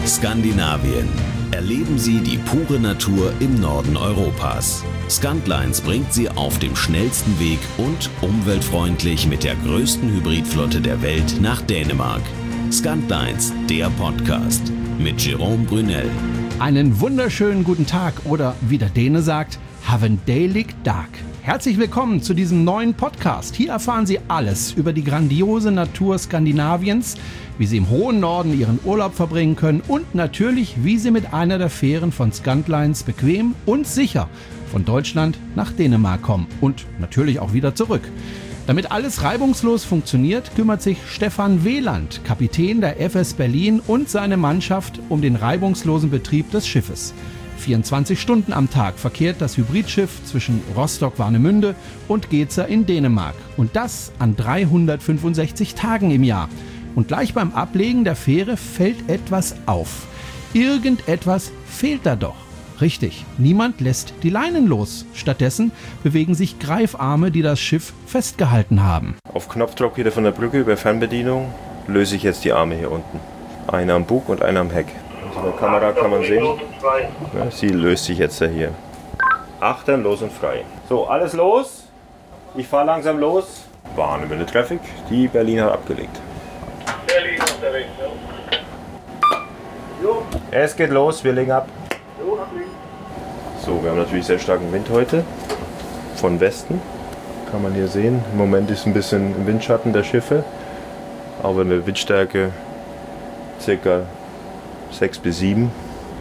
Skandinavien. Erleben Sie die pure Natur im Norden Europas. Scandlines bringt Sie auf dem schnellsten Weg und umweltfreundlich mit der größten Hybridflotte der Welt nach Dänemark. Scandlines, der Podcast mit Jérôme Brunel. Einen wunderschönen guten Tag oder wie der Däne sagt, Haven Deilig Dag. Herzlich willkommen zu diesem neuen Podcast. Hier erfahren Sie alles über die grandiose Natur Skandinaviens, wie Sie im hohen Norden Ihren Urlaub verbringen können und natürlich, wie Sie mit einer der Fähren von Scandlines bequem und sicher von Deutschland nach Dänemark kommen und natürlich auch wieder zurück. Damit alles reibungslos funktioniert, kümmert sich Stefan Weland, Kapitän der FS Berlin und seine Mannschaft um den reibungslosen Betrieb des Schiffes. 24 Stunden am Tag verkehrt das Hybridschiff zwischen Rostock-Warnemünde und Gedser in Dänemark. Und das an 365 Tagen im Jahr. Und gleich beim Ablegen der Fähre fällt etwas auf. Irgendetwas fehlt da doch. Richtig, niemand lässt die Leinen los. Stattdessen bewegen sich Greifarme, die das Schiff festgehalten haben. Auf Knopfdruck wieder von der Brücke über Fernbedienung löse ich jetzt die Arme hier unten. Einer am Bug und einer am Heck. In der Kamera kann man sehen, ja, sie löst sich jetzt hier. Achtern, los und frei. So, alles los. Ich fahre langsam los. Warnemünde Traffic, die Berlin hat abgelegt. Berlin unterwegs, ja. Es geht los, wir legen ab. So, wir haben natürlich sehr starken Wind heute. Von Westen. Kann man hier sehen. Im Moment ist ein bisschen im Windschatten der Schiffe. Aber eine Windstärke ca. 6 bis 7,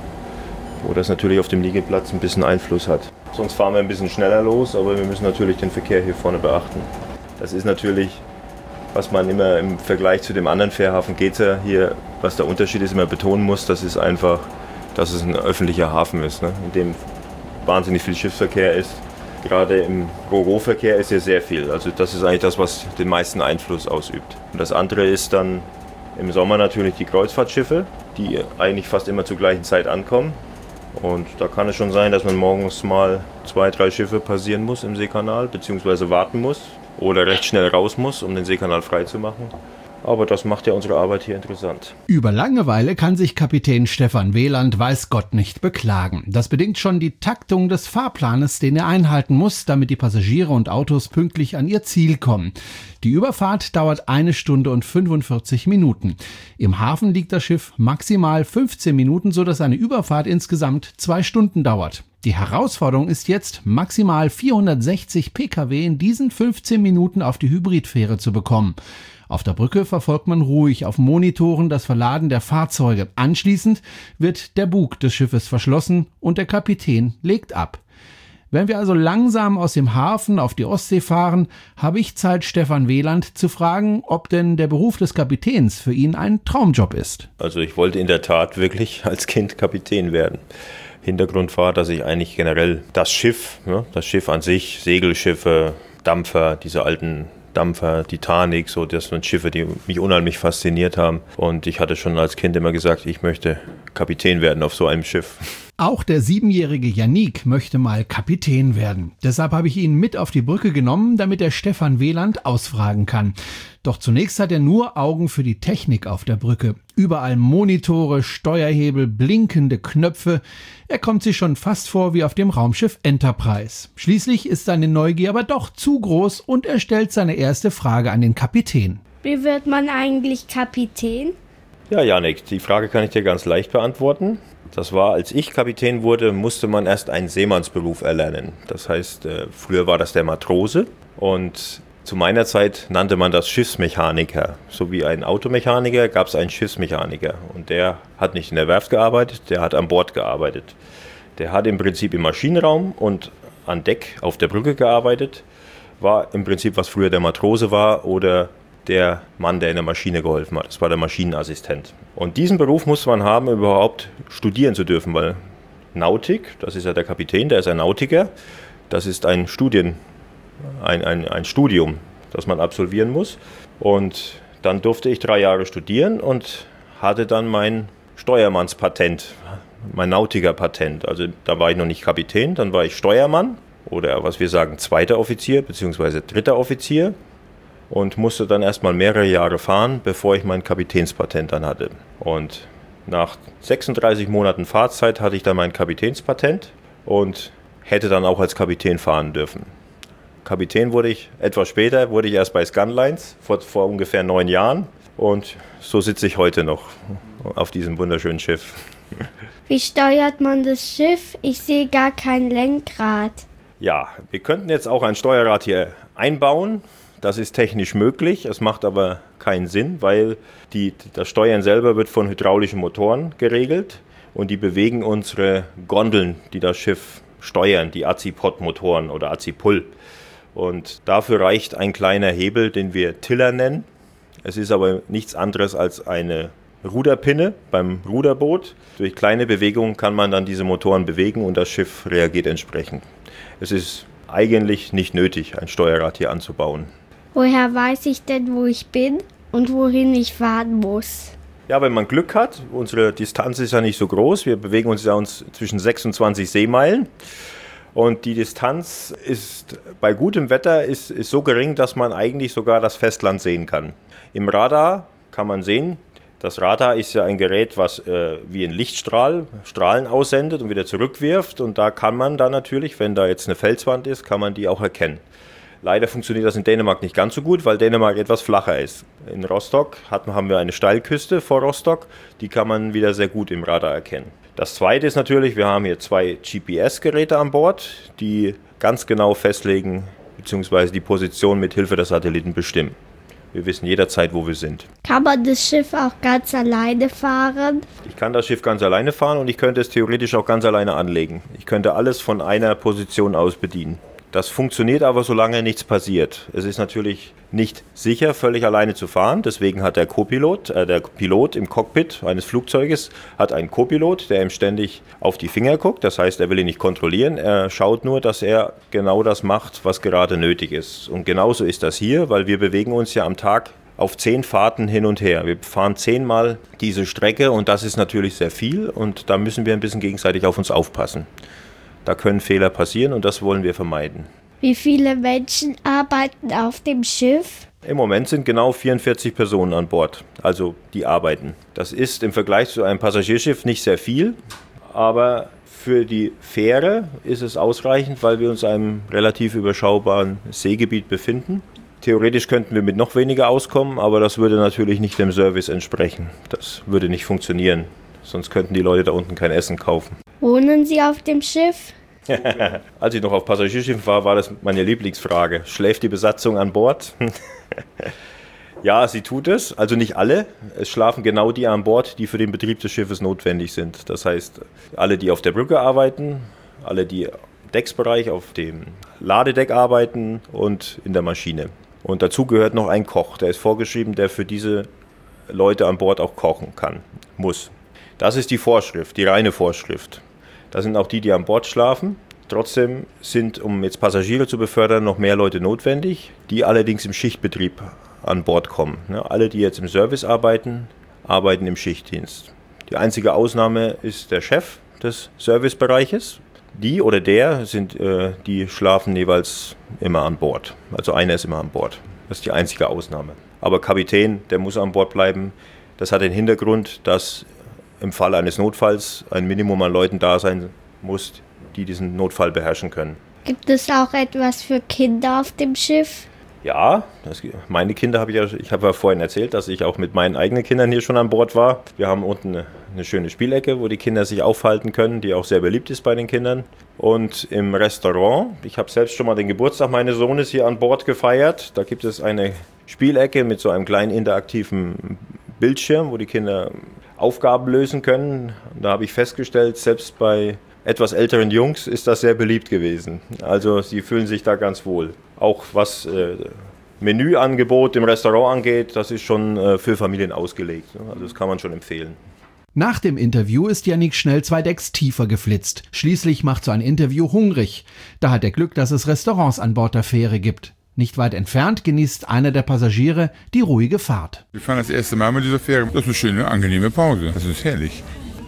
wo das natürlich auf dem Liegeplatz ein bisschen Einfluss hat. Sonst fahren wir ein bisschen schneller los, aber wir müssen natürlich den Verkehr hier vorne beachten. Das ist natürlich, was man immer im Vergleich zu dem anderen Fährhafen Gedser hier, was der Unterschied ist, immer betonen muss, das ist einfach, dass es ein öffentlicher Hafen ist, ne, in dem wahnsinnig viel Schiffsverkehr ist. Gerade im Ro-Ro-Verkehr ist hier sehr viel. Also das ist eigentlich das, was den meisten Einfluss ausübt. Und das andere ist dann im Sommer natürlich die Kreuzfahrtschiffe, die eigentlich fast immer zur gleichen Zeit ankommen. Und da kann es schon sein, dass man morgens mal 2, 3 Schiffe passieren muss im Seekanal, beziehungsweise warten muss oder recht schnell raus muss, um den Seekanal frei zu machen. Aber das macht ja unsere Arbeit hier interessant. Über Langeweile kann sich Kapitän Stefan Weland weiß Gott nicht beklagen. Das bedingt schon die Taktung des Fahrplanes, den er einhalten muss, damit die Passagiere und Autos pünktlich an ihr Ziel kommen. Die Überfahrt dauert 1 Stunde und 45 Minuten. Im Hafen liegt das Schiff maximal 15 Minuten, sodass eine Überfahrt insgesamt 2 Stunden dauert. Die Herausforderung ist jetzt, maximal 460 Pkw in diesen 15 Minuten auf die Hybridfähre zu bekommen. Auf der Brücke verfolgt man ruhig auf Monitoren das Verladen der Fahrzeuge. Anschließend wird der Bug des Schiffes verschlossen und der Kapitän legt ab. Wenn wir also langsam aus dem Hafen auf die Ostsee fahren, habe ich Zeit, Stefan Weland zu fragen, ob denn der Beruf des Kapitäns für ihn ein Traumjob ist. Also ich wollte in der Tat wirklich als Kind Kapitän werden. Hintergrund war, dass ich eigentlich generell das Schiff an sich, Segelschiffe, Dampfer, diese alten Dampfer, Titanic, so das sind Schiffe, die mich unheimlich fasziniert haben. Und ich hatte schon als Kind immer gesagt, ich möchte Kapitän werden auf so einem Schiff. Auch der 7-jährige Yannick möchte mal Kapitän werden. Deshalb habe ich ihn mit auf die Brücke genommen, damit er Stefan Weland ausfragen kann. Doch zunächst hat er nur Augen für die Technik auf der Brücke. Überall Monitore, Steuerhebel, blinkende Knöpfe. Er kommt sich schon fast vor wie auf dem Raumschiff Enterprise. Schließlich ist seine Neugier aber doch zu groß und er stellt seine erste Frage an den Kapitän. Wie wird man eigentlich Kapitän? Ja, Yannick, die Frage kann ich dir ganz leicht beantworten. Das war, als ich Kapitän wurde, musste man erst einen Seemannsberuf erlernen. Das heißt, früher war das der Matrose und zu meiner Zeit nannte man das Schiffsmechaniker. So wie ein Automechaniker gab es einen Schiffsmechaniker. Und der hat nicht in der Werft gearbeitet, der hat an Bord gearbeitet. Der hat im Prinzip im Maschinenraum und an Deck auf der Brücke gearbeitet. War im Prinzip, was früher der Matrose war oder der Mann, der in der Maschine geholfen hat. Das war der Maschinenassistent. Und diesen Beruf musste man haben, überhaupt studieren zu dürfen, weil Nautik, das ist ja der Kapitän, der ist ein Nautiker, das ist ein Studium, das man absolvieren muss. Und dann durfte ich 3 Jahre studieren und hatte dann mein Steuermannspatent, mein Nautikerpatent. Also da war ich noch nicht Kapitän, dann war ich Steuermann oder was wir sagen, 2. Offizier bzw. 3. Offizier. Und musste dann erstmal mehrere Jahre fahren, bevor ich mein Kapitänspatent dann hatte. Und Nach 36 Monaten Fahrzeit hatte ich dann mein Kapitänspatent und hätte dann auch als Kapitän fahren dürfen. Kapitän wurde ich etwas später, wurde ich erst bei Scanlines vor ungefähr 9 Jahren und so sitze ich heute noch auf diesem wunderschönen Schiff. Wie steuert man das Schiff? Ich sehe gar kein Lenkrad. Ja, wir könnten jetzt auch ein Steuerrad hier einbauen. Das ist technisch möglich, es macht aber keinen Sinn, weil das Steuern selber wird von hydraulischen Motoren geregelt und die bewegen unsere Gondeln, die das Schiff steuern, die Azipod-Motoren oder Azipul. Und dafür reicht ein kleiner Hebel, den wir Tiller nennen. Es ist aber nichts anderes als eine Ruderpinne beim Ruderboot. Durch kleine Bewegungen kann man dann diese Motoren bewegen und das Schiff reagiert entsprechend. Es ist eigentlich nicht nötig, ein Steuerrad hier anzubauen. Woher weiß ich denn, wo ich bin und wohin ich fahren muss? Ja, wenn man Glück hat, unsere Distanz ist ja nicht so groß. Wir bewegen uns ja zwischen 26 Seemeilen. Und die Distanz ist bei gutem Wetter ist so gering, dass man eigentlich sogar das Festland sehen kann. Im Radar kann man sehen, das Radar ist ja ein Gerät, was wie ein Lichtstrahl Strahlen aussendet und wieder zurückwirft. Und da kann man dann natürlich, wenn da jetzt eine Felswand ist, kann man die auch erkennen. Leider funktioniert das in Dänemark nicht ganz so gut, weil Dänemark etwas flacher ist. In Rostock haben wir eine Steilküste vor Rostock, die kann man wieder sehr gut im Radar erkennen. Das Zweite ist natürlich, wir haben hier 2 GPS-Geräte an Bord, die ganz genau festlegen bzw. die Position mit Hilfe der Satelliten bestimmen. Wir wissen jederzeit, wo wir sind. Kann man das Schiff auch ganz alleine fahren? Ich kann das Schiff ganz alleine fahren und ich könnte es theoretisch auch ganz alleine anlegen. Ich könnte alles von einer Position aus bedienen. Das funktioniert aber, solange nichts passiert. Es ist natürlich nicht sicher, völlig alleine zu fahren. Deswegen hat der Pilot im Cockpit eines Flugzeuges, hat einen Co-Pilot, der ihm ständig auf die Finger guckt. Das heißt, er will ihn nicht kontrollieren. Er schaut nur, dass er genau das macht, was gerade nötig ist. Und genauso ist das hier, weil wir bewegen uns ja am Tag auf 10 Fahrten hin und her. Wir fahren 10-mal diese Strecke und das ist natürlich sehr viel. Und da müssen wir ein bisschen gegenseitig auf uns aufpassen. Da können Fehler passieren und das wollen wir vermeiden. Wie viele Menschen arbeiten auf dem Schiff? Im Moment sind genau 44 Personen an Bord, also die arbeiten. Das ist im Vergleich zu einem Passagierschiff nicht sehr viel, aber für die Fähre ist es ausreichend, weil wir uns in einem relativ überschaubaren Seegebiet befinden. Theoretisch könnten wir mit noch weniger auskommen, aber das würde natürlich nicht dem Service entsprechen. Das würde nicht funktionieren, sonst könnten die Leute da unten kein Essen kaufen. Wohnen Sie auf dem Schiff? Als ich noch auf Passagierschiffen war das meine Lieblingsfrage. Schläft die Besatzung an Bord? Ja, sie tut es. Also nicht alle. Es schlafen genau die an Bord, die für den Betrieb des Schiffes notwendig sind. Das heißt, alle, die auf der Brücke arbeiten, alle, die im Decksbereich auf dem Ladedeck arbeiten und in der Maschine. Und dazu gehört noch ein Koch. Der ist vorgeschrieben, der für diese Leute an Bord auch kochen muss. Das ist die Vorschrift, die reine Vorschrift. Das sind auch die an Bord schlafen. Trotzdem sind, um jetzt Passagiere zu befördern, noch mehr Leute notwendig, die allerdings im Schichtbetrieb an Bord kommen. Alle, die jetzt im Service arbeiten, arbeiten im Schichtdienst. Die einzige Ausnahme ist der Chef des Servicebereiches. Die oder der die schlafen jeweils immer an Bord. Also einer ist immer an Bord. Das ist die einzige Ausnahme. Aber Kapitän, der muss an Bord bleiben. Das hat den Hintergrund, dass im Fall eines Notfalls ein Minimum an Leuten da sein muss, die diesen Notfall beherrschen können. Gibt es auch etwas für Kinder auf dem Schiff? Ja, meine Kinder ich habe ja vorhin erzählt, dass ich auch mit meinen eigenen Kindern hier schon an Bord war. Wir haben unten eine schöne Spielecke, wo die Kinder sich aufhalten können, die auch sehr beliebt ist bei den Kindern. Und im Restaurant, ich habe selbst schon mal den Geburtstag meines Sohnes hier an Bord gefeiert. Da gibt es eine Spielecke mit so einem kleinen interaktiven Bildschirm, wo die Kinder Aufgaben lösen können. Da habe ich festgestellt, selbst bei etwas älteren Jungs ist das sehr beliebt gewesen. Also sie fühlen sich da ganz wohl. Auch was Menüangebot im Restaurant angeht, das ist schon für Familien ausgelegt. Also das kann man schon empfehlen. Nach dem Interview ist Yannick schnell 2 Decks tiefer geflitzt. Schließlich macht so ein Interview hungrig. Da hat er Glück, dass es Restaurants an Bord der Fähre gibt. Nicht weit entfernt genießt einer der Passagiere die ruhige Fahrt. Wir fahren das erste Mal mit dieser Fähre. Das ist eine schöne, angenehme Pause. Das ist herrlich.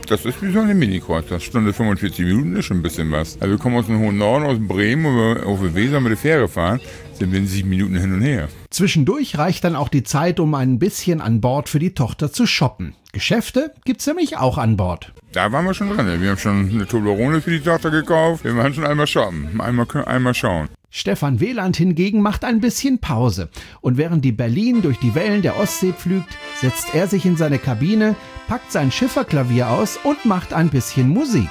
Das ist wie so eine Mini-Kreuzfahrt. Stunde 45 Minuten ist schon ein bisschen was. Also wir kommen aus dem hohen Norden, aus Bremen, und wenn wir auf der Weser mit der Fähre fahren, sind wir in 7 Minuten hin und her. Zwischendurch reicht dann auch die Zeit, um ein bisschen an Bord für die Tochter zu shoppen. Geschäfte gibt's nämlich auch an Bord. Da waren wir schon dran. Wir haben schon eine Toblerone für die Tochter gekauft. Wir waren schon einmal shoppen, einmal schauen. Stefan Wieland hingegen macht ein bisschen Pause. Und während die Berlin durch die Wellen der Ostsee pflügt, setzt er sich in seine Kabine, packt sein Schifferklavier aus und macht ein bisschen Musik.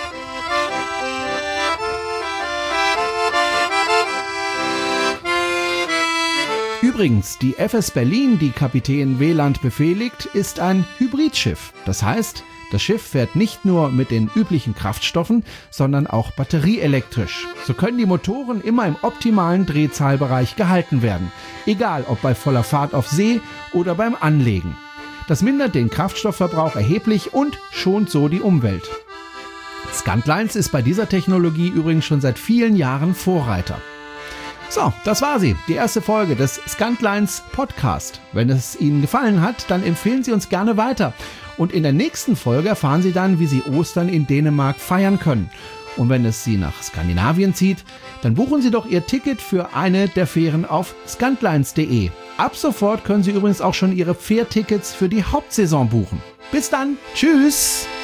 Übrigens, die FS Berlin, die Kapitän Wieland befehligt, ist ein Hybridschiff. Das heißt, das Schiff fährt nicht nur mit den üblichen Kraftstoffen, sondern auch batterieelektrisch. So können die Motoren immer im optimalen Drehzahlbereich gehalten werden, egal ob bei voller Fahrt auf See oder beim Anlegen. Das mindert den Kraftstoffverbrauch erheblich und schont so die Umwelt. Scantlines ist bei dieser Technologie übrigens schon seit vielen Jahren Vorreiter. So, das war sie, die erste Folge des Scantlines Podcast. Wenn es Ihnen gefallen hat, dann empfehlen Sie uns gerne weiter. Und in der nächsten Folge erfahren Sie dann, wie Sie Ostern in Dänemark feiern können. Und wenn es Sie nach Skandinavien zieht, dann buchen Sie doch Ihr Ticket für eine der Fähren auf scantlines.de. Ab sofort können Sie übrigens auch schon Ihre Fährtickets für die Hauptsaison buchen. Bis dann, tschüss!